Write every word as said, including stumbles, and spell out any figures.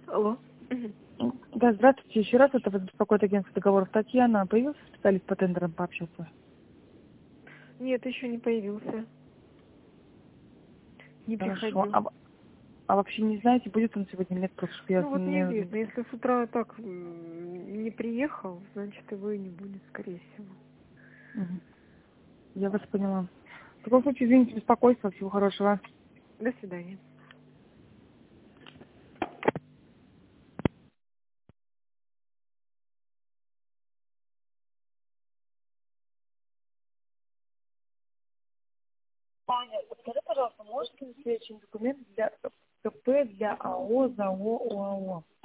Алло. Мгм. Да, здравствуйте. Еще раз, это вас беспокоит агентство договоров Татьяна. Появился специалист по тендерам пообщаться? Нет, еще не появился. Не Хорошо. приходил. А, в- а вообще не знаете, будет он сегодня или нет? Просто чтоб я Ну вот не... неизвестно. Если с утра так м, не приехал, значит его и не будет, скорее всего. Мгм. Я вас поняла. В таком случае, извините, беспокойство. Всего хорошего. До свидания. Таня, подскажи, пожалуйста, можете ли следующий документ для КП для АО, ЗАО, ОАО?